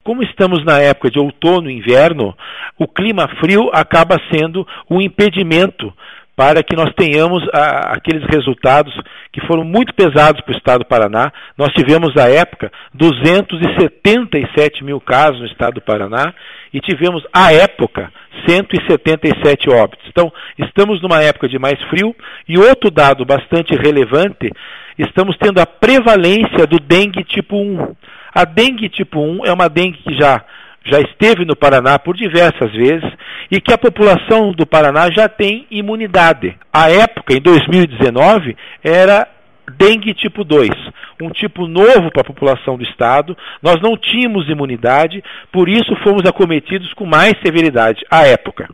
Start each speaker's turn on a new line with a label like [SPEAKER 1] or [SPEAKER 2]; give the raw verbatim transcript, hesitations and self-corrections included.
[SPEAKER 1] Como estamos na época de outono e inverno, o clima frio acaba sendo um impedimento para que nós tenhamos a, aqueles resultados que foram muito pesados para o estado do Paraná. Nós tivemos, à época, duzentos e setenta e sete mil casos no estado do Paraná e tivemos, à época, cento e setenta e sete óbitos. Então, estamos numa época de mais frio. E outro dado bastante relevante, estamos tendo a prevalência do dengue tipo um. A dengue tipo um é uma dengue que já... já esteve no Paraná por diversas vezes e que a população do Paraná já tem imunidade. À época, em dois mil e dezenove, era dengue tipo dois, um tipo novo para a população do estado. Nós não tínhamos imunidade, por isso fomos acometidos com mais severidade à época.